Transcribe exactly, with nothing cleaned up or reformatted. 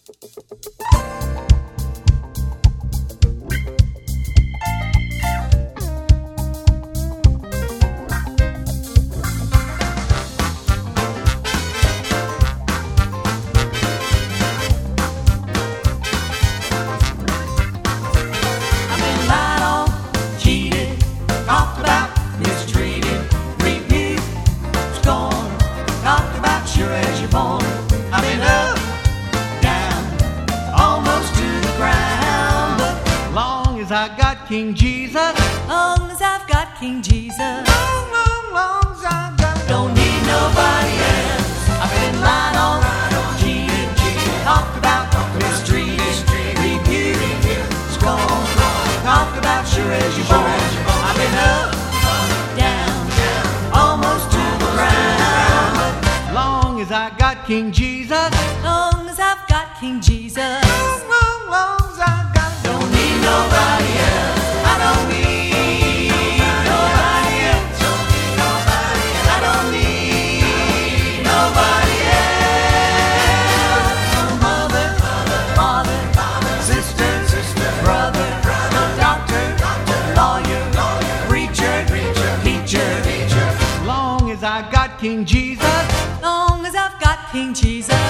I got King Jesus, long as I've got King Jesus, long, long, long as I've got, don't need nobody else. I've been lied on, cheated, cheated, talked about, mistreated, rebuked, scorned, talked about sure as you're born. I've been up, down, almost to the ground. Long as I got King Jesus, long as I've got King Jesus, long, long, long as I've got, don't need nobody else. I don't need nobody else. I don't need nobody else. Mother, father, sister, brother, doctor, lawyer, preacher, teacher. long as I got King Jesus, long as I've got King Jesus.